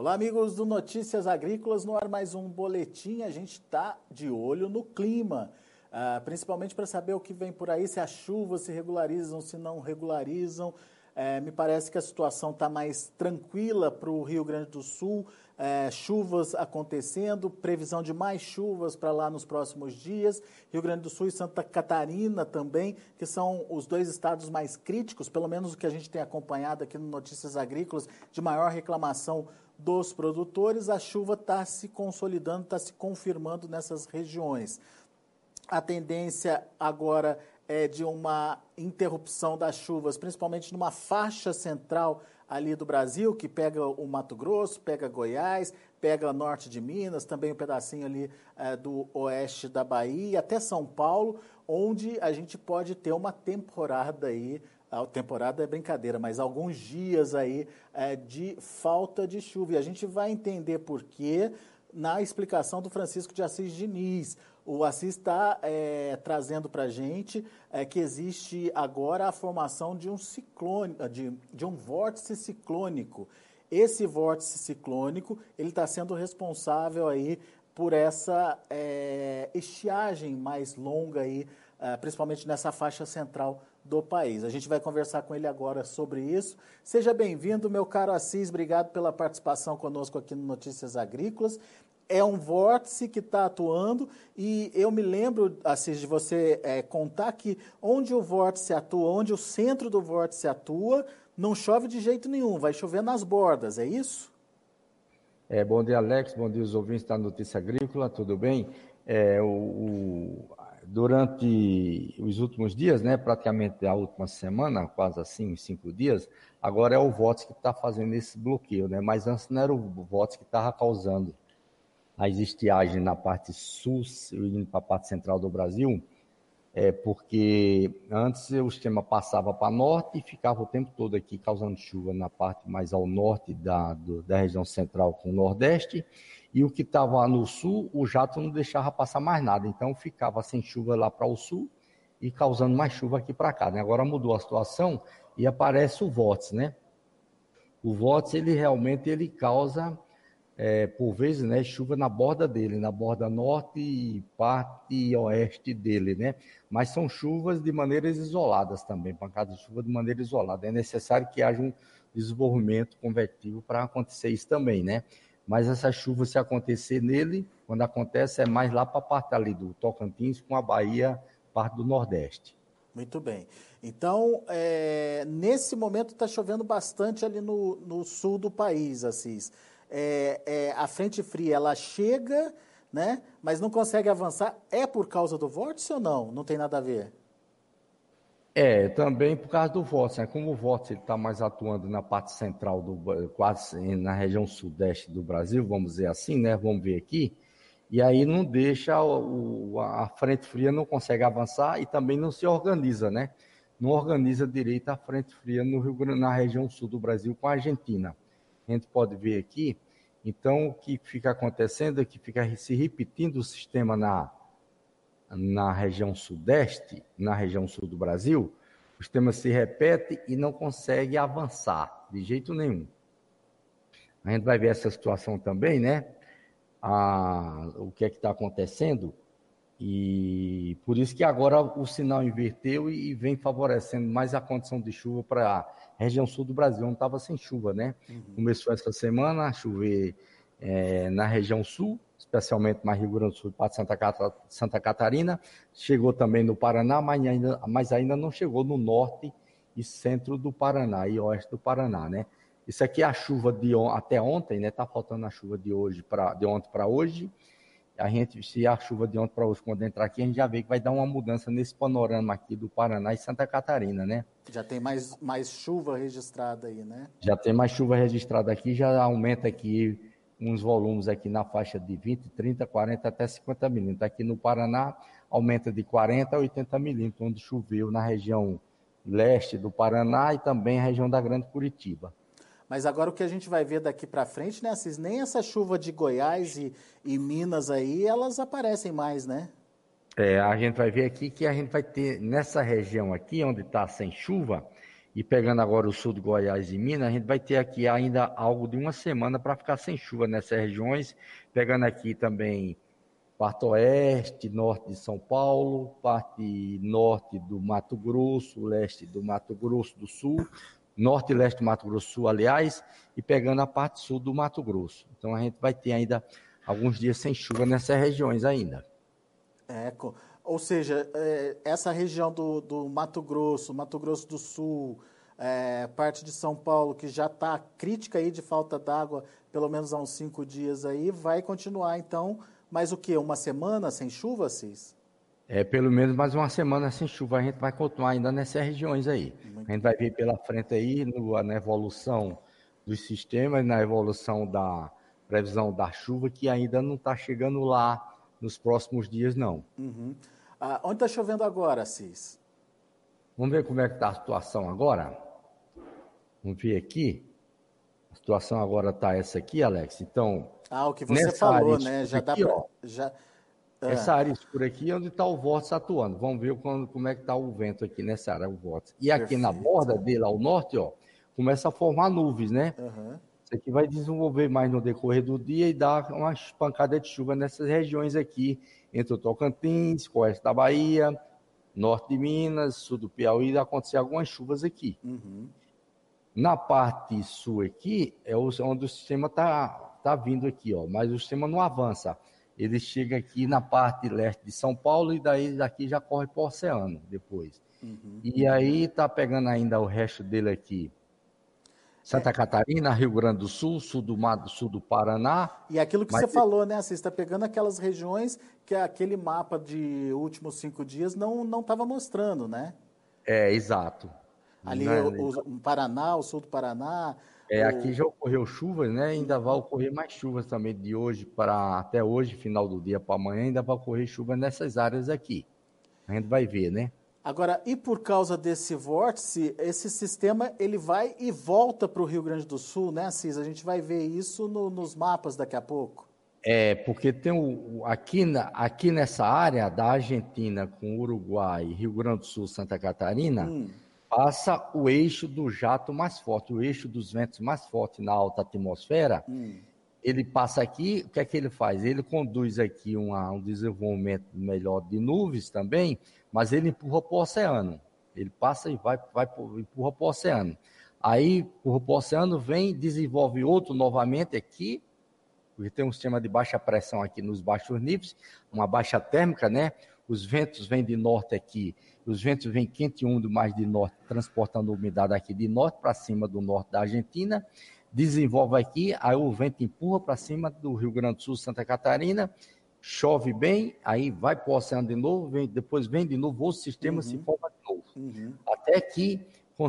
Olá, amigos do Notícias Agrícolas, no ar mais um boletim. A gente está de olho no clima, principalmente para saber o que vem por aí, se as chuvas se regularizam, se não regularizam. Me parece que a situação está mais tranquila para o Rio Grande do Sul, chuvas acontecendo, previsão de mais chuvas para lá nos próximos dias. Rio Grande do Sul e Santa Catarina também, que são os dois estados mais críticos, pelo menos o que a gente tem acompanhado aqui no Notícias Agrícolas, de maior reclamação dos produtores. A chuva está se consolidando, está se confirmando nessas regiões. A tendência agora é de uma interrupção das chuvas, principalmente numa faixa central ali do Brasil, que pega o Mato Grosso, pega Goiás, pega o norte de Minas, também um pedacinho ali do oeste da Bahia, até São Paulo, onde a gente pode ter uma temporada aí, a temporada é brincadeira, mas alguns dias aí de falta de chuva. E a gente vai entender por quê na explicação do Francisco de Assis Diniz. O Assis está trazendo para a gente que existe agora a formação de um ciclone, de um vórtice ciclônico. Esse vórtice ciclônico ele está sendo responsável aí por essa estiagem mais longa aí, principalmente nessa faixa central do país. A gente vai conversar com ele agora sobre isso. Seja bem-vindo, meu caro Assis, obrigado pela participação conosco aqui no Notícias Agrícolas. É um vórtice que está atuando e eu me lembro, Assis, de você contar que onde o vórtice atua, onde o centro do vórtice atua, não chove de jeito nenhum, vai chover nas bordas, é isso? Bom dia, Alex, bom dia os ouvintes da Notícia Agrícola, tudo bem? Durante os últimos dias, né, praticamente a última semana, quase assim, uns 5 dias, agora é o vórtice que está fazendo esse bloqueio, né? Mas antes não era o vórtice que estava causando a estiagem na parte sul e para a parte central do Brasil, porque antes o sistema passava para norte e ficava o tempo todo aqui causando chuva na parte mais ao norte da região central com o nordeste, e o que estava no sul, o jato não deixava passar mais nada, então ficava sem chuva lá para o sul e causando mais chuva aqui para cá, né? Agora mudou a situação e aparece o vórtice, né? O vórtice, ele realmente causa por vezes, né, chuva na borda dele, na borda norte e parte oeste dele, né? Mas são chuvas de maneiras isoladas também, pancadas de chuva de maneira isolada. É necessário que haja um desenvolvimento convectivo para acontecer isso também, né? Mas essa chuva, se acontecer nele, quando acontece, é mais lá para a parte ali do Tocantins com a Bahia, parte do Nordeste. Muito bem. Então, nesse momento está chovendo bastante ali no sul do país, Assis. A frente fria, ela chega, né, mas não consegue avançar. É por causa do vórtice ou não? Não tem nada a ver? Também por causa do vórtice, né? Como o vórtice está mais atuando na parte central, quase na região sudeste do Brasil, vamos dizer assim, né? Vamos ver aqui. E aí não deixa, a frente fria não consegue avançar e também não se organiza, né? Não organiza direito a frente fria no Rio Grande, na região sul do Brasil com a Argentina. A gente pode ver aqui. Então, o que fica acontecendo é que fica se repetindo o sistema na região sudeste, na região sul do Brasil, o sistema se repete e não consegue avançar de jeito nenhum. A gente vai ver essa situação também, né? O que é que está acontecendo, e por isso que agora o sinal inverteu e vem favorecendo mais a condição de chuva para a região sul do Brasil, onde estava sem chuva, né? Começou essa semana a chover na região sul, especialmente mais Rio Grande do Sul, parte de Santa Catarina, chegou também no Paraná, mas ainda não chegou no norte e centro do Paraná e oeste do Paraná, né? Isso aqui é a chuva até ontem, né? Tá faltando a chuva de ontem para hoje. Se a chuva de ontem para hoje, quando entrar aqui, a gente já vê que vai dar uma mudança nesse panorama aqui do Paraná e Santa Catarina, né? Já tem mais chuva registrada aí, né? Já tem mais chuva registrada aqui, já aumenta aqui uns volumes aqui na faixa de 20, 30, 40 até 50 milímetros. Aqui no Paraná aumenta de 40 a 80 milímetros, onde choveu na região leste do Paraná e também a região da Grande Curitiba. Mas agora o que a gente vai ver daqui para frente, né, Assis? Nem essa chuva de Goiás e Minas aí, elas aparecem mais, né? A gente vai ver aqui que a gente vai ter nessa região aqui, onde está sem chuva, e pegando agora o sul do Goiás e Minas, a gente vai ter aqui ainda algo de uma semana para ficar sem chuva nessas regiões, pegando aqui também parte oeste, norte de São Paulo, parte norte do Mato Grosso, leste do Mato Grosso do Sul, norte e leste do Mato Grosso do Sul, aliás, e pegando a parte sul do Mato Grosso. Então a gente vai ter ainda alguns dias sem chuva nessas regiões ainda. Ou seja, essa região do Mato Grosso do Sul, parte de São Paulo, que já está crítica aí de falta d'água, pelo menos há uns 5 dias aí, vai continuar então, mais o quê? Uma semana sem chuva, Cis? Pelo menos mais uma semana sem chuva, a gente vai continuar ainda nessas regiões aí. A gente vai ver pela frente aí, na evolução dos sistemas, na evolução da previsão da chuva, que ainda não está chegando lá nos próximos dias, não. Uhum. Onde está chovendo agora, Cis? Vamos ver como é que está a situação agora? Vamos ver aqui. A situação agora está essa aqui, Alex. Então, o que você falou, né? Já dá para... Essa área escura aqui é onde está o vórtice atuando. Vamos ver como é que está o vento aqui nessa área, o vórtice. E aqui na borda dele, ao norte, começa a formar nuvens, né? Uhum. Isso aqui vai desenvolver mais no decorrer do dia e dar uma pancada de chuva nessas regiões aqui, entre o Tocantins, oeste da Bahia, norte de Minas, sul do Piauí, vai acontecer algumas chuvas aqui. Uhum. Na parte sul aqui, é onde o sistema tá vindo aqui, mas o sistema não avança. Ele chega aqui na parte leste de São Paulo e daqui já corre para o oceano depois. Uhum. E aí tá pegando ainda o resto dele aqui. Santa Catarina, Rio Grande do Sul, sul do Paraná. E aquilo que você falou, né? Você está pegando aquelas regiões que aquele mapa de últimos 5 dias não estava mostrando, né? Exato. Ali o Paraná, o sul do Paraná. Aqui já ocorreu chuvas, né? Ainda vai ocorrer mais chuvas também de hoje para até hoje, final do dia para amanhã, ainda vai ocorrer chuva nessas áreas aqui. A gente vai ver, né? Agora, e por causa desse vórtice, esse sistema ele vai e volta para o Rio Grande do Sul, né, Cis? A gente vai ver isso nos mapas daqui a pouco. Porque tem aqui nessa área da Argentina com Uruguai, Rio Grande do Sul, Santa Catarina, passa o eixo do jato mais forte, o eixo dos ventos mais forte na alta atmosfera. Ele passa aqui, o que é que ele faz? Ele conduz aqui um desenvolvimento melhor de nuvens também, mas ele empurra para o oceano. Ele passa e empurra para o oceano. Aí, empurra para o oceano, vem, desenvolve outro novamente aqui, porque tem um sistema de baixa pressão aqui nos baixos níveis, uma baixa térmica, né? Os ventos vêm de norte aqui, os ventos vêm quente e úmido mais de norte, transportando umidade aqui de norte para cima do norte da Argentina, desenvolve aqui, aí o vento empurra para cima do Rio Grande do Sul, Santa Catarina, chove bem, aí vai para o oceano de novo, depois vem de novo, outro sistema se forma de novo, até que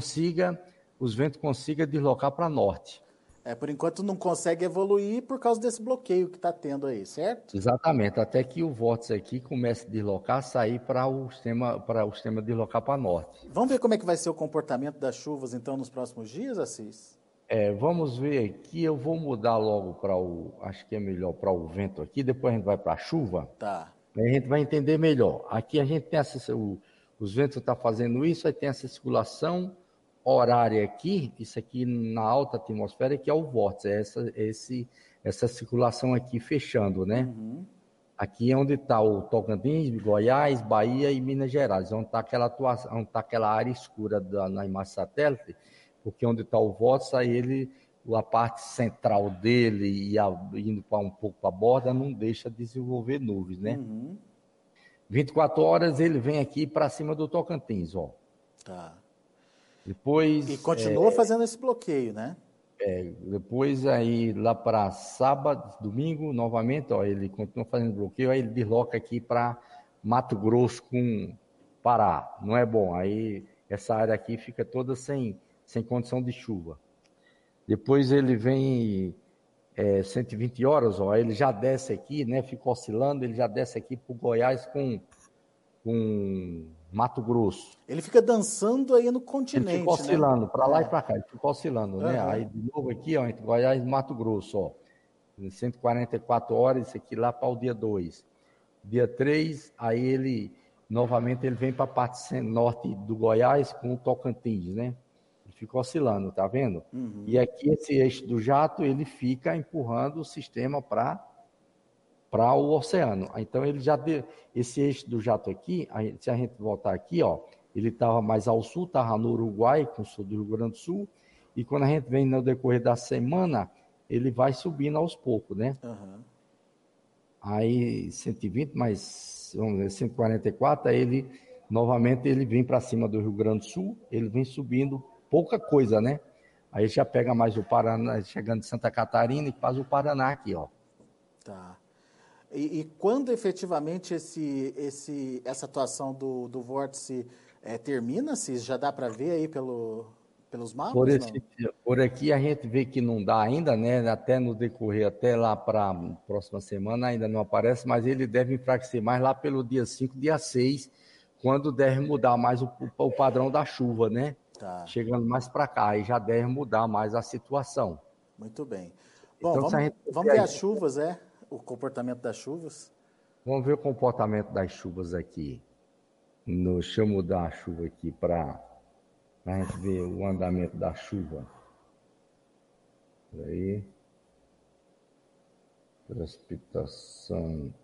os ventos consigam deslocar para norte. Por enquanto não consegue evoluir por causa desse bloqueio que está tendo aí, certo? Exatamente, até que o vórtice aqui comece a deslocar, sair para o sistema deslocar para norte. Vamos ver como é que vai ser o comportamento das chuvas, então, nos próximos dias, Assis? Vamos ver aqui, eu vou mudar logo acho que é melhor para o vento aqui, depois a gente vai para a chuva. Tá. Aí a gente vai entender melhor. Aqui a gente tem os ventos estão fazendo isso, aí tem essa circulação horária aqui, isso aqui na alta atmosfera, que é o vórtice, essa circulação aqui fechando, né? Aqui é onde está o Tocantins, Goiás, Bahia e Minas Gerais, onde está aquela área escura na imagem satélite, porque onde está o vórtice, aí a parte central dele e indo um pouco para a borda, não deixa desenvolver nuvens, né? 24 horas ele vem aqui para cima do Tocantins, ó. Tá. Depois, e continua fazendo esse bloqueio, né? Depois aí lá para sábado, domingo, novamente, ó, ele continua fazendo bloqueio, aí ele desloca aqui para Mato Grosso com Pará. Não é bom, aí essa área aqui fica toda sem condição de chuva. Depois ele vem 120 horas, ó, ele já desce aqui, né? Fica oscilando, ele já desce aqui para o Goiás com Mato Grosso. Ele fica dançando aí no continente, ele fica oscilando, né? para lá e para cá, ele fica oscilando, né? Aí de novo aqui, ó, entre Goiás e Mato Grosso, ó. Em 144 horas, isso aqui lá para o dia 2. Dia 3, aí novamente ele vem para a parte norte do Goiás com o Tocantins, né? fica oscilando, tá vendo? Uhum. E aqui esse eixo do jato, ele fica empurrando o sistema para o oceano. Então ele já esse eixo do jato aqui, se a gente voltar aqui, ó, ele estava mais ao sul, estava no Uruguai, com o sul do Rio Grande do Sul, e quando a gente vem no decorrer da semana, ele vai subindo aos poucos, né? Uhum. Aí 120 mais, vamos ver, 144, aí ele, novamente, ele vem para cima do Rio Grande do Sul, ele vem subindo pouca coisa, né? Aí já pega mais o Paraná, chegando de Santa Catarina e faz o Paraná aqui, ó. Tá. E quando efetivamente essa atuação do vórtice termina, se já dá para ver aí pelos mapas, não? Por aqui a gente vê que não dá ainda, né? Até no decorrer, até lá para a próxima semana ainda não aparece, mas ele deve enfraquecer mais lá pelo dia 5, dia 6, quando deve mudar mais o padrão da chuva, né? Tá. Chegando mais para cá, aí já deve mudar mais a situação. Muito bem. Bom, Então, se a gente vamos ver as chuvas, o comportamento das chuvas. Vamos ver o comportamento das chuvas aqui. Deixa eu mudar a chuva aqui para a gente ver o andamento da chuva. Aí. Precipitação.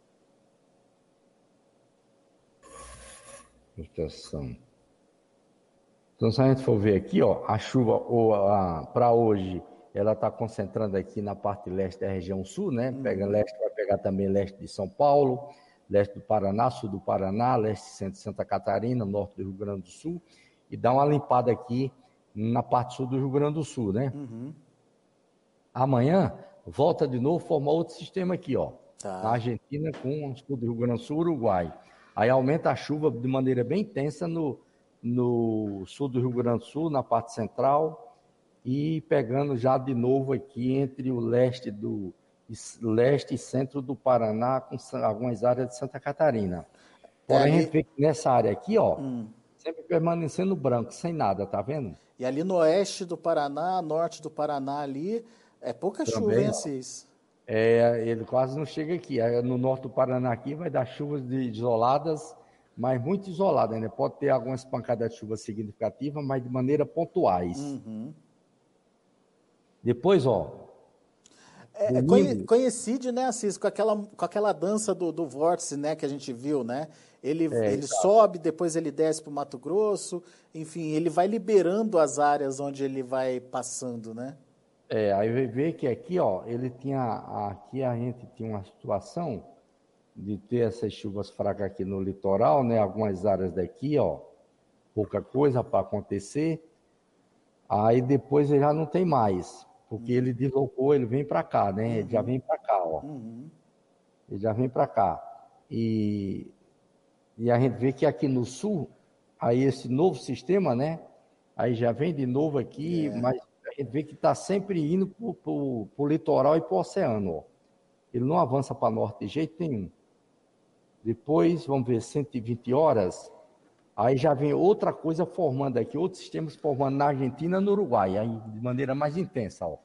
Precipitação. Então, se a gente for ver aqui, ó, a chuva para hoje, ela está concentrando aqui na parte leste da região sul, né? Pega leste, vai pegar também leste de São Paulo, leste do Paraná, sul do Paraná, leste e centro de Santa Catarina, norte do Rio Grande do Sul, e dá uma limpada aqui na parte sul do Rio Grande do Sul, né? Uhum. Amanhã, volta de novo, formar outro sistema aqui, ó. Tá. Na Argentina com o sul do Rio Grande do Sul, Uruguai. Aí aumenta a chuva de maneira bem intensa no sul do Rio Grande do Sul, na parte central, e pegando já de novo aqui entre o leste e centro do Paraná, com algumas áreas de Santa Catarina. Porém, a gente vê que nessa área aqui, ó, sempre permanecendo branco, sem nada, tá vendo? E ali no oeste do Paraná, norte do Paraná ali, é pouca chuva, hein, Assis? Ele quase não chega aqui. Aí, no norte do Paraná aqui vai dar chuvas isoladas, mas muito isoladas, né? Pode ter algumas pancadas de chuva significativas, mas de maneira pontuais. Uhum. Depois, ó. Coincide, né, Assis, com aquela dança do vórtice, né, que a gente viu, né? Ele sobe, depois ele desce para o Mato Grosso, enfim, ele vai liberando as áreas onde ele vai passando, né? Aí vai ver que aqui, ó, aqui a gente tinha uma situação de ter essas chuvas fracas aqui no litoral, né? Algumas áreas daqui, ó, pouca coisa para acontecer. Aí depois ele já não tem mais, porque ele deslocou, ele vem para cá, né? Ele já vem para cá, ó. Ele já vem para cá. E a gente vê que aqui no sul, aí esse novo sistema, né? Aí já vem de novo aqui, mas a gente vê que está sempre indo para o litoral e para o oceano, ó. Ele não avança para norte de jeito nenhum. Depois, vamos ver, 120 horas, aí já vem outra coisa formando aqui, outros sistemas formando na Argentina e no Uruguai, aí de maneira mais intensa, ó.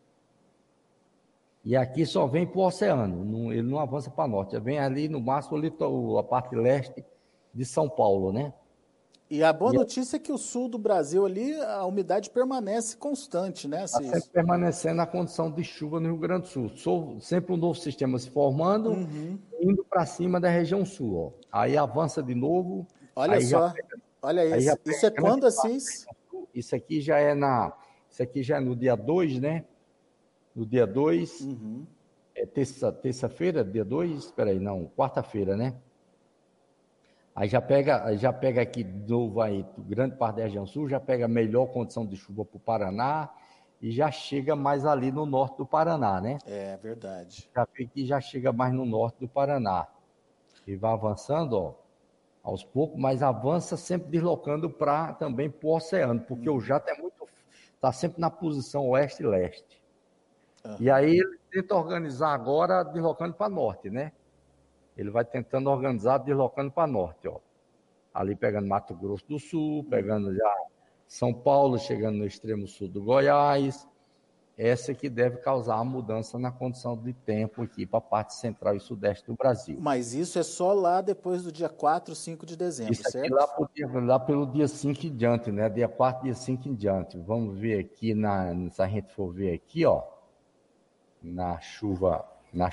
E aqui só vem para o oceano, ele não avança para norte, já vem ali no máximo a parte leste de São Paulo, né? E a boa notícia é que o sul do Brasil ali, a umidade permanece constante, né, Assis? Está sempre permanecendo a condição de chuva no Rio Grande do Sul. Sempre um novo sistema se formando, indo para cima da região sul, ó. Aí avança de novo. Olha só, olha isso. Isso é quando, Assis? Isso aqui já é no dia 2, né? No dia 2, é terça-feira, dia 2, espera aí, não, quarta-feira, né? Aí já pega aqui de novo aí, grande parte da região sul, já pega a melhor condição de chuva para o Paraná e já chega mais ali no norte do Paraná, né? É verdade. Já vê que já chega mais no norte do Paraná. E vai avançando, ó, aos poucos, mas avança sempre deslocando também para o oceano, porque o jato está sempre na posição oeste e leste. E aí ele tenta organizar agora deslocando para norte, né? Ele vai tentando organizar, deslocando para norte, ó. Ali pegando Mato Grosso do Sul, pegando já São Paulo, chegando no extremo sul do Goiás. essa que deve causar a mudança na condição de tempo aqui para a parte central e sudeste do Brasil. Mas isso é só lá depois do dia 4, 5 de dezembro, Isso aqui certo? lá pelo dia 5 em diante, né? Dia 4, dia 5 em diante. Vamos ver aqui, se a gente for ver aqui, ó, na chuva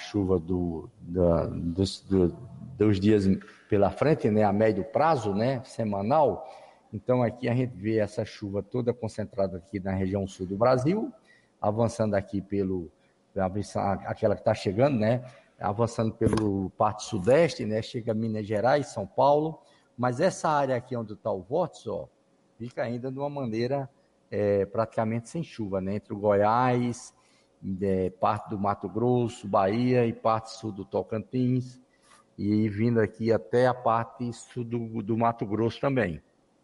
dos dias pela frente, né? A médio prazo, né? Semanal. Então aqui a gente vê essa chuva toda concentrada aqui na região sul do Brasil, avançando aqui aquela que está chegando, né? Avançando pelo parte sudeste, né? Chega a Minas Gerais, São Paulo, mas essa área aqui onde está o vórtice, ó, fica ainda de uma maneira praticamente sem chuva, né? Entre o Goiás, parte do Mato Grosso, Bahia e parte sul do Tocantins, e vindo aqui até a parte sul do Mato Grosso também.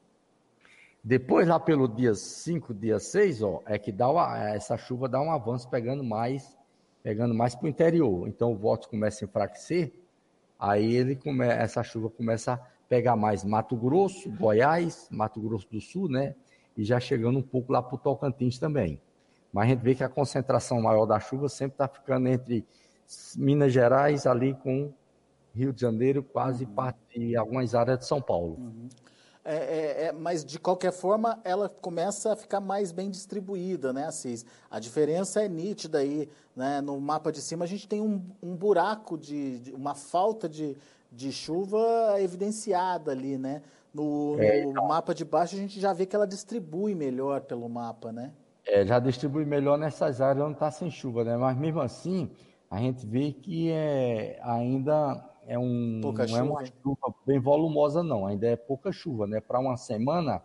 Depois, lá pelo dia 5, dia 6, ó, é que essa chuva dá um avanço pegando mais para o interior. Então o vórtice começa a enfraquecer, aí essa chuva começa a pegar mais Mato Grosso, Goiás, Mato Grosso do Sul, né? E já chegando um pouco lá para o Tocantins também. Mas a gente vê que a concentração maior da chuva sempre está ficando entre Minas Gerais, ali com Rio de Janeiro, quase parte de algumas áreas de São Paulo. Mas, de qualquer forma, ela começa a ficar mais bem distribuída, né, Assis? A diferença é nítida aí, né? No mapa de cima a gente tem um buraco, uma falta de chuva evidenciada ali, né? No mapa de baixo a gente já vê que ela distribui melhor pelo mapa, né? Já distribui melhor nessas áreas onde está sem chuva, né? Mas mesmo assim, a gente vê que ainda Pouca não é uma chuva. chuva bem volumosa, não. Ainda é pouca chuva, né? Para uma semana,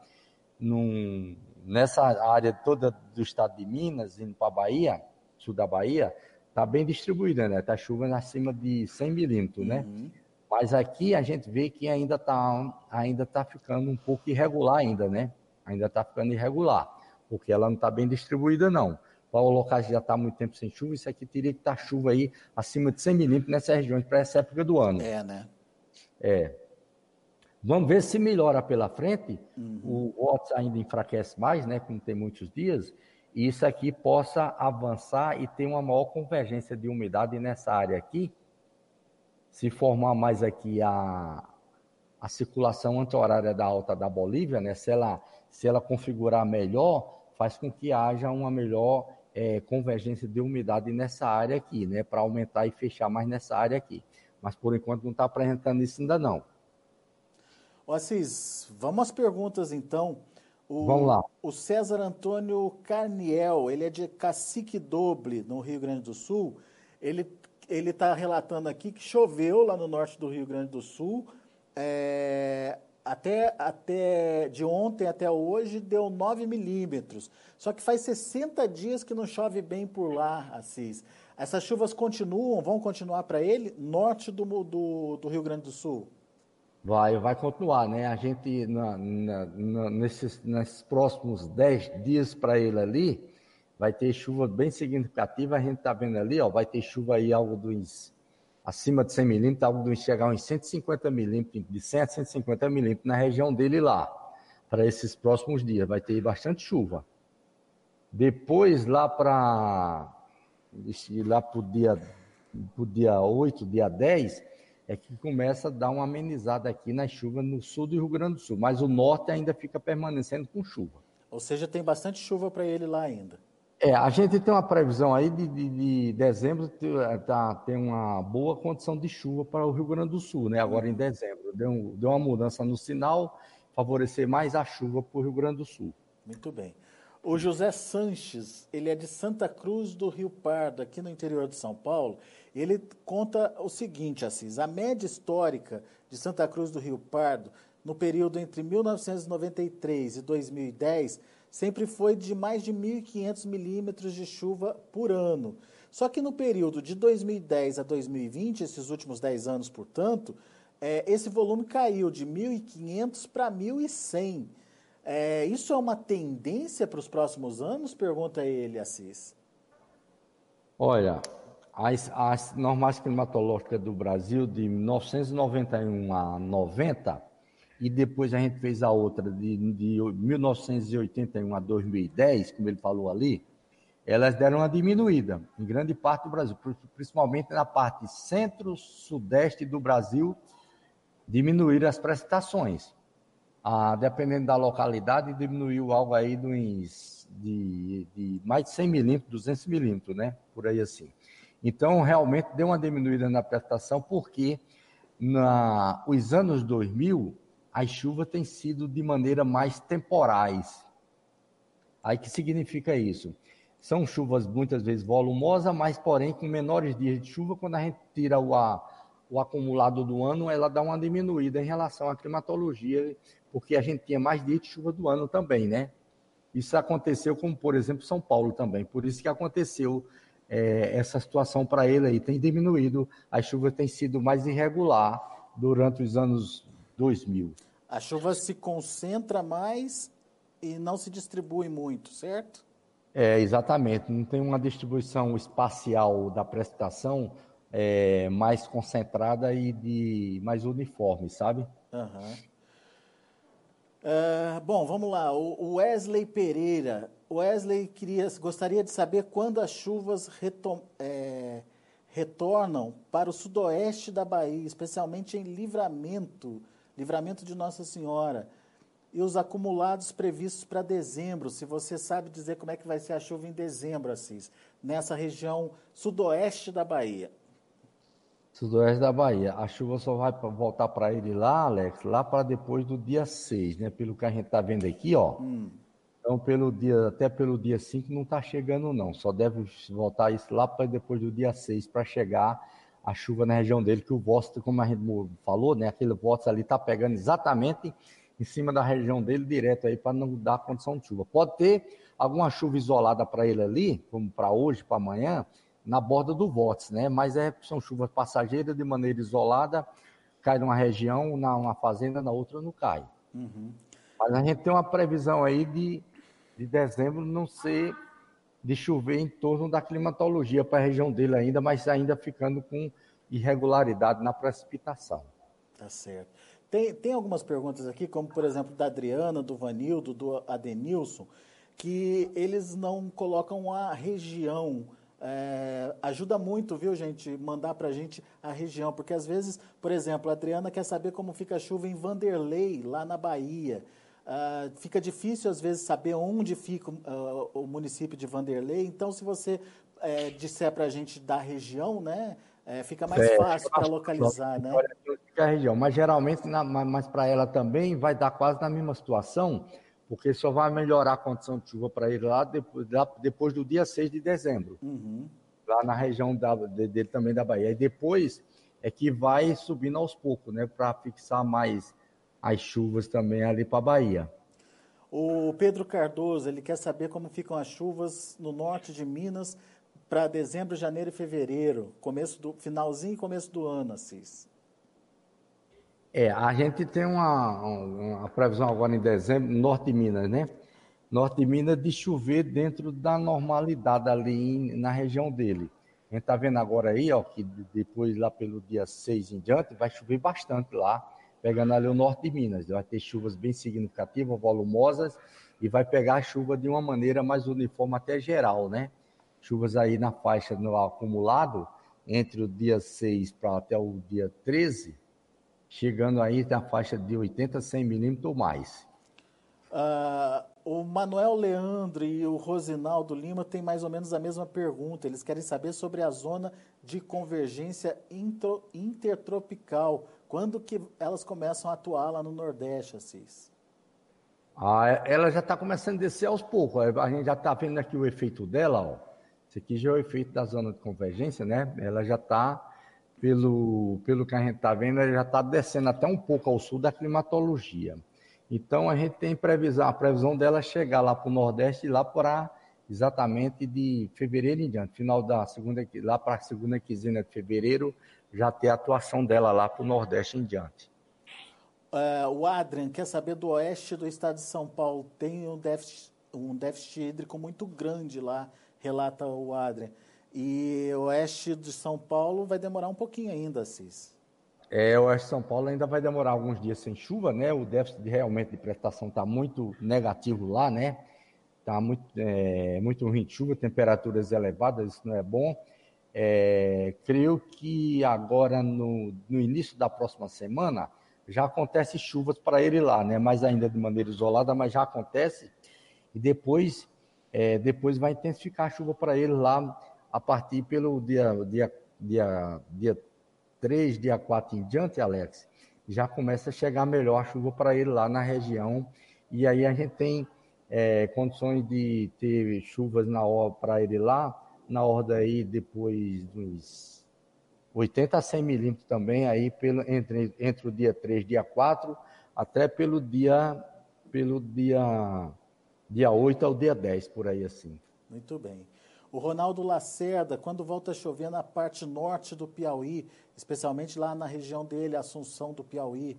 nessa área toda do estado de Minas, indo para a Bahia, sul da Bahia, está bem distribuída, né? Está chuva acima de 100 milímetros, né? Mas aqui a gente vê que ainda tá ficando um pouco irregular ainda, né? Ainda está ficando irregular, porque ela não está bem distribuída, não. Para o local que já está muito tempo sem chuva, isso aqui teria que estar chuva aí acima de 100 milímetros nessas regiões para essa época do ano. Né? Vamos ver se melhora pela frente. O vórtice ainda enfraquece mais, né? Como tem muitos dias, e isso aqui possa avançar e ter uma maior convergência de umidade nessa área aqui, se formar mais aqui a circulação anti-horária da alta da Bolívia, né? Se ela configurar melhor, faz com que haja uma melhor convergência de umidade nessa área aqui, né? Para aumentar e fechar mais nessa área aqui. Mas por enquanto não está apresentando isso ainda não. Assis, vamos às perguntas então. Vamos lá. O César Antônio Carniel, ele é de Cacique Doble, no Rio Grande do Sul. Ele está relatando aqui que choveu lá no norte do Rio Grande do Sul. Até de ontem até hoje deu 9 milímetros. Só que faz 60 dias que não chove bem por lá, Assis. Essas chuvas vão continuar para ele, norte do Rio Grande do Sul? Vai continuar, né? A gente, nesses próximos 10 dias para ele ali, vai ter chuva bem significativa. A gente está vendo ali, ó, vai ter chuva aí acima de 100 milímetros, algo dos chegar uns 150 milímetros, de 100 a 150 milímetros na região dele lá, para esses próximos dias. Vai ter bastante chuva. Depois, lá para o dia 8, dia 10, é que começa a dar uma amenizada aqui nas chuvas no sul do Rio Grande do Sul, mas o norte ainda fica permanecendo com chuva. Ou seja, tem bastante chuva para ele lá ainda. A gente tem uma previsão aí de dezembro, tem uma boa condição de chuva para o Rio Grande do Sul, né? Agora em dezembro. Deu uma mudança no sinal, favorecer mais a chuva para o Rio Grande do Sul. Muito bem. O José Sanches, ele é de Santa Cruz do Rio Pardo, aqui no interior de São Paulo. Ele conta o seguinte, Assis, a média histórica de Santa Cruz do Rio Pardo, no período entre 1993 e 2010, sempre foi de mais de 1.500 milímetros de chuva por ano. Só que no período de 2010 a 2020, esses últimos 10 anos, portanto, esse volume caiu de 1.500 para 1.100. Isso é uma tendência para os próximos anos? Pergunta ele, Assis. Olha, as normais climatológicas do Brasil de 1991 a 90, e depois a gente fez a outra de 1981 a 2010, como ele falou ali, elas deram uma diminuída em grande parte do Brasil, principalmente na parte centro-sudeste do Brasil, diminuíram as precipitações. Dependendo da localidade, diminuiu algo aí de mais de 100 milímetros, 200 milímetros, né? Por aí assim. Então, realmente deu uma diminuída na precipitação, porque os anos 2000, as chuvas têm sido de maneira mais temporais. Aí, que significa isso? São chuvas muitas vezes volumosas, mas porém com menores dias de chuva. Quando a gente tira o acumulado do ano, ela dá uma diminuída em relação à climatologia, porque a gente tinha mais dias de chuva do ano também, né? Isso aconteceu como, por exemplo, São Paulo também. Por isso que aconteceu essa situação para ele aí. Tem diminuído, a chuva tem sido mais irregular durante os anos 2000. A chuva se concentra mais e não se distribui muito, certo? Exatamente. Não tem uma distribuição espacial da precipitação mais concentrada e mais uniforme, sabe? Aham. Bom, vamos lá. O Wesley Pereira. O Wesley gostaria de saber quando as chuvas retornam para o sudoeste da Bahia, especialmente em Livramento de Nossa Senhora, e os acumulados previstos para dezembro. Se você sabe dizer como é que vai ser a chuva em dezembro, Assis, nessa região sudoeste da Bahia. Sudoeste da Bahia. A chuva só vai voltar para ele lá, Alex, lá para depois do dia 6, né? Pelo que a gente está vendo aqui, ó. Então, até pelo dia 5 não está chegando, não. Só deve voltar isso lá para depois do dia 6 para chegar a chuva na região dele, que o Vórtice, como a gente falou, né? Aquele Vórtice ali está pegando exatamente em cima da região dele, direto aí, para não dar condição de chuva. Pode ter alguma chuva isolada para ele ali, como para hoje, para amanhã, na borda do Vórtice, né? Mas são chuvas passageiras de maneira isolada, cai numa região, numa fazenda, na outra não cai. Mas a gente tem uma previsão aí de dezembro não ser de chover em torno da climatologia para a região dele ainda, mas ainda ficando com irregularidade na precipitação. Tá certo. Tem algumas perguntas aqui, como por exemplo da Adriana, do Vanildo, do Adenilson, que eles não colocam a região. Ajuda muito, viu, gente, mandar pra gente a região, porque às vezes, por exemplo, a Adriana quer saber como fica a chuva em Vanderlei, lá na Bahia. Fica difícil, às vezes, saber onde fica o município de Vanderlei. Então, se você disser para a gente da região, né, fica mais fácil para localizar, né? Fica a região, mas geralmente, mas para ela também vai dar quase na mesma situação, porque só vai melhorar a condição de chuva para ele lá depois do dia 6 de dezembro. Lá na região dele também da Bahia. E depois é que vai subindo aos poucos, né, para fixar mais as chuvas também ali para a Bahia. O Pedro Cardoso, ele quer saber como ficam as chuvas no norte de Minas para dezembro, janeiro e fevereiro, finalzinho e começo do ano, Assis. A gente tem uma previsão agora em dezembro, norte de Minas, né? Norte de Minas de chover dentro da normalidade ali na região dele. A gente está vendo agora aí, ó, que depois lá pelo dia 6 em diante vai chover bastante lá, pegando ali o norte de Minas. Vai ter chuvas bem significativas, volumosas, e vai pegar a chuva de uma maneira mais uniforme até geral, né? Chuvas aí na faixa no acumulado, entre o dia 6 até o dia 13, chegando aí na faixa de 80 a 100 milímetros ou mais. O Manuel Leandro e o Rosinaldo Lima têm mais ou menos a mesma pergunta. Eles querem saber sobre a zona de convergência intertropical. Quando que elas começam a atuar lá no Nordeste, Assis? Ela já está começando a descer aos poucos. A gente já está vendo aqui o efeito dela, ó. Esse aqui já é o efeito da zona de convergência, né? Ela já está, pelo que a gente está vendo, ela já está descendo até um pouco ao sul da climatologia. Então, a gente tem a previsão dela chegar lá para o Nordeste, lá para exatamente de fevereiro em diante, final da segunda, lá para a segunda quinzena de fevereiro, já ter a atuação dela lá para o Nordeste em diante. O Adrian quer saber do oeste do estado de São Paulo. Tem um déficit hídrico muito grande lá, relata o Adrian. E o oeste de São Paulo vai demorar um pouquinho ainda, Assis. O oeste de São Paulo ainda vai demorar alguns dias sem chuva, né? O déficit realmente de precipitação está muito negativo lá, né? está muito ruim de chuva, temperaturas elevadas, isso não é bom. Creio que agora, no início da próxima semana, já acontece chuvas para ele lá, né? Mas ainda de maneira isolada, mas já acontece. E depois vai intensificar a chuva para ele lá a partir pelo dia 3, dia 4 em diante, Alex. Já começa a chegar melhor a chuva para ele lá na região. E aí a gente tem condições de ter chuvas para ele lá, na ordem aí depois dos 80 a 100 milímetros também, aí entre o dia 3 e dia 4, até pelo dia 8 ao dia 10, por aí assim. Muito bem. O Ronaldo Lacerda, quando volta a chover na parte norte do Piauí, especialmente lá na região dele, Assunção do Piauí?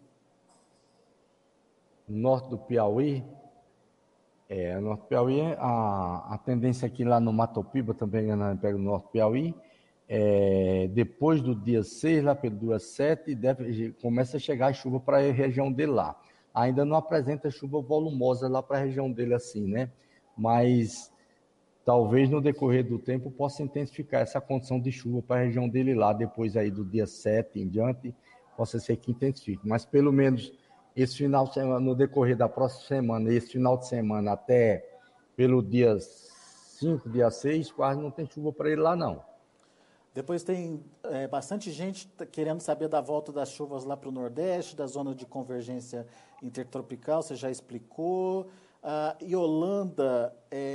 Norte do Piauí, norte do Piauí, a tendência aqui lá no Matopiba também, pega o norte do Piauí, depois do dia 6, lá pelo dia 7, começa a chegar a chuva para a região dele lá. Ainda não apresenta chuva volumosa lá para a região dele assim, né? Mas talvez no decorrer do tempo possa intensificar essa condição de chuva para a região dele lá, depois aí do dia 7 em diante, possa ser que intensifique. Mas pelo menos esse final de semana, no decorrer da próxima semana, esse final de semana até pelo dia 5, dia 6, quase não tem chuva para ele lá não. Depois tem bastante gente querendo saber da volta das chuvas lá para o Nordeste, da zona de convergência intertropical, você já explicou. Yolanda,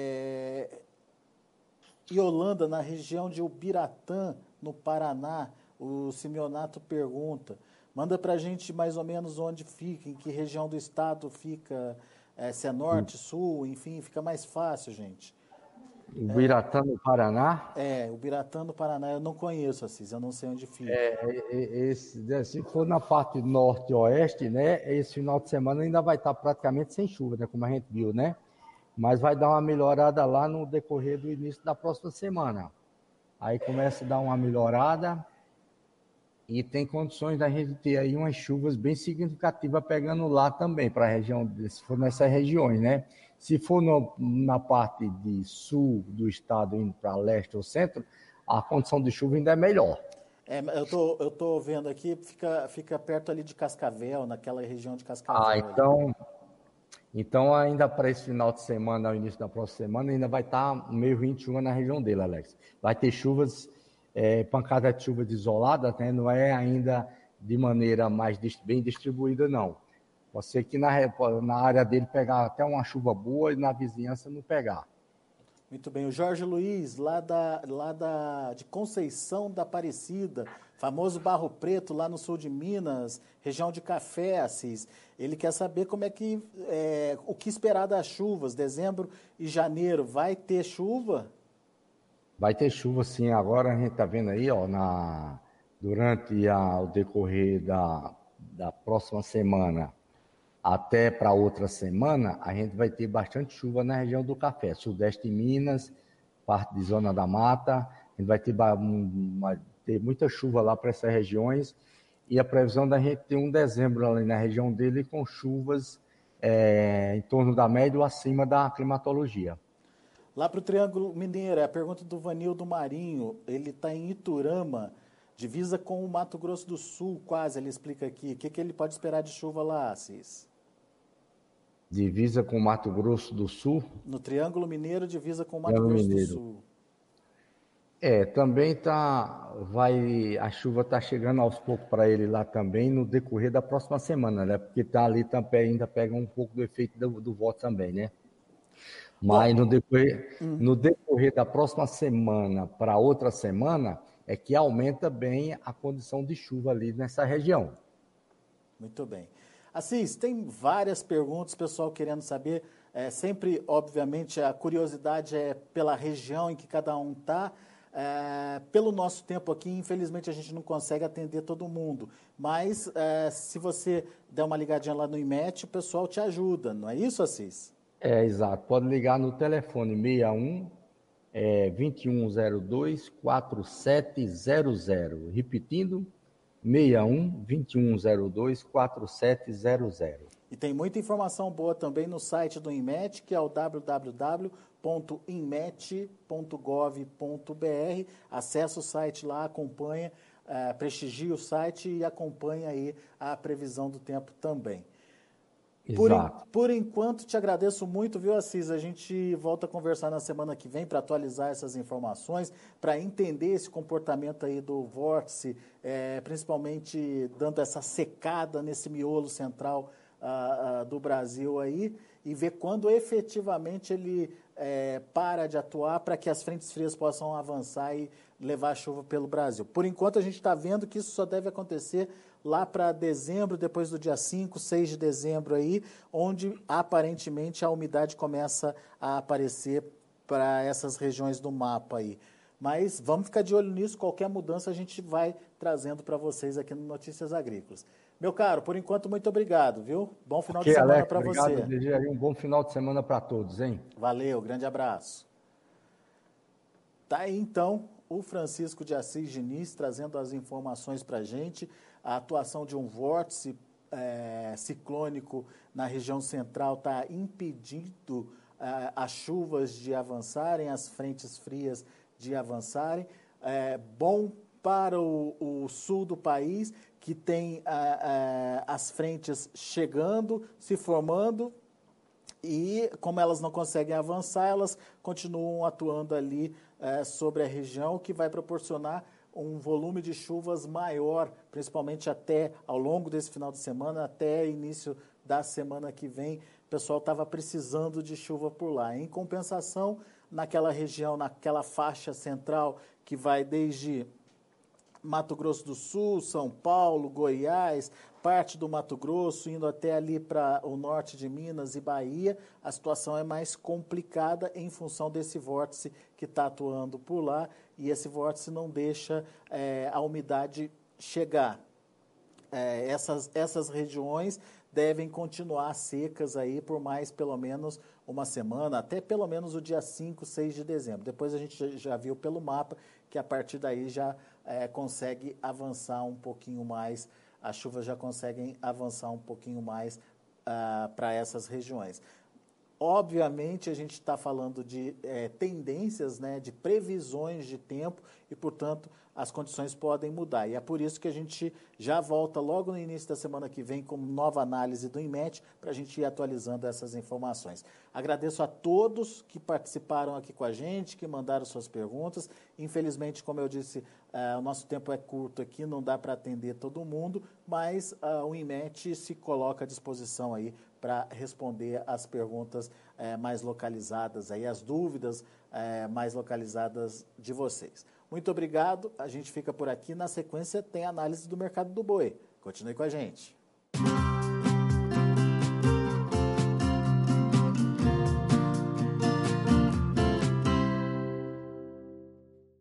na região de Ubiratã, no Paraná, o Simeonato pergunta. Manda para a gente mais ou menos onde fica, em que região do estado fica, se é norte, sul, enfim, fica mais fácil, gente. Ubiratã, no Paraná? Ubiratã, no Paraná, eu não conheço, Assis, eu não sei onde fica. Se for na parte norte e oeste, né, esse final de semana ainda vai estar praticamente sem chuva, né, como a gente viu, né? Mas vai dar uma melhorada lá no decorrer do início da próxima semana. Aí começa a dar uma melhorada e tem condições da gente ter aí umas chuvas bem significativas pegando lá também, para a região, se for nessas regiões, né? Se for na parte de sul do estado, indo para leste ou centro, a condição de chuva ainda é melhor. Eu tô vendo aqui, fica perto ali de Cascavel, naquela região de Cascavel. Então ainda para esse final de semana, ao início da próxima semana, ainda vai estar meio 21 na região dele, Alex. Vai ter chuvas, pancada de chuvas isoladas, né? Não é ainda de maneira mais bem distribuída, não. Pode ser que na área dele pegar até uma chuva boa e na vizinhança não pegar. Muito bem. O Jorge Luiz, de Conceição da Aparecida, famoso Barro Preto, lá no sul de Minas, região de Café, Assis. Ele quer saber o que esperar das chuvas, dezembro e janeiro. Vai ter chuva? Vai ter chuva, sim. Agora a gente está vendo aí, ó, durante o decorrer da próxima semana até para outra semana, a gente vai ter bastante chuva na região do Café, sudeste de Minas, parte de Zona da Mata. A gente vai ter muita chuva lá para essas regiões e a previsão da gente ter um dezembro ali na região dele com chuvas em torno da média ou acima da climatologia. Lá para o Triângulo Mineiro, é a pergunta do Vanildo Marinho. Ele está em Iturama, divisa com o Mato Grosso do Sul, quase. Ele explica aqui. O que ele pode esperar de chuva lá, Assis? Divisa com o Mato Grosso do Sul? No Triângulo Mineiro, divisa com o Mato Grosso do Sul. Também a chuva está chegando aos poucos para ele lá também no decorrer da próxima semana, né? Porque ali também ainda pega um pouco do efeito do voto também, né? Mas no decorrer da próxima semana para outra semana é que aumenta bem a condição de chuva ali nessa região. Muito bem. Assis, tem várias perguntas, pessoal querendo saber. Sempre, obviamente, a curiosidade é pela região em que cada um está. Pelo nosso tempo aqui, infelizmente, a gente não consegue atender todo mundo. Mas, se você der uma ligadinha lá no IMET, o pessoal te ajuda. Não é isso, Assis? Exato. Pode ligar no telefone 61 2102 4700. Repetindo, 61-2102-4700. E tem muita informação boa também no site do INMET, que é o www.inmet.gov.br. Acesse o site lá, acompanha, prestigie o site e acompanha aí a previsão do tempo também. Exato. Por enquanto, te agradeço muito, viu, Assis? A gente volta a conversar na semana que vem para atualizar essas informações, para entender esse comportamento aí do vórtice, principalmente dando essa secada nesse miolo central do Brasil aí, e ver quando efetivamente ele para de atuar para que as frentes frias possam avançar e levar a chuva pelo Brasil. Por enquanto, a gente está vendo que isso só deve acontecer lá para dezembro, depois do dia 5, 6 de dezembro aí, onde aparentemente a umidade começa a aparecer para essas regiões do mapa aí. Mas vamos ficar de olho nisso, qualquer mudança a gente vai trazendo para vocês aqui no Notícias Agrícolas. Meu caro, por enquanto, muito obrigado, viu? Bom final de semana para você. Obrigado, desejo um bom final de semana para todos, hein? Valeu, grande abraço. Tá aí então o Francisco de Assis Diniz trazendo as informações para a gente, a atuação de um vórtice ciclônico na região central está impedindo as chuvas de avançarem, as frentes frias de avançarem. Bom para o sul do país, que tem as frentes chegando, se formando, e como elas não conseguem avançar, elas continuam atuando ali sobre a região, o que vai proporcionar um volume de chuvas maior, principalmente até ao longo desse final de semana, até início da semana que vem. O pessoal estava precisando de chuva por lá. Em compensação, naquela região, naquela faixa central que vai desde Mato Grosso do Sul, São Paulo, Goiás, parte do Mato Grosso, indo até ali para o norte de Minas e Bahia, a situação é mais complicada em função desse vórtice que está atuando por lá, e esse vórtice não deixa a umidade chegar. Essas regiões devem continuar secas aí por mais pelo menos uma semana, até pelo menos o dia 5, 6 de dezembro. Depois a gente já viu pelo mapa que a partir daí já consegue avançar um pouquinho mais, as chuvas já conseguem avançar um pouquinho mais para essas regiões. Obviamente, a gente está falando de tendências, né, de previsões de tempo e, portanto, as condições podem mudar. E é por isso que a gente já volta logo no início da semana que vem com nova análise do INMET para a gente ir atualizando essas informações. Agradeço a todos que participaram aqui com a gente, que mandaram suas perguntas. Infelizmente, como eu disse, o nosso tempo é curto aqui, não dá para atender todo mundo, mas o INMET se coloca à disposição aí para responder as perguntas mais localizadas, aí, as dúvidas mais localizadas de vocês. Muito obrigado, a gente fica por aqui. Na sequência tem a análise do mercado do boi. Continue com a gente.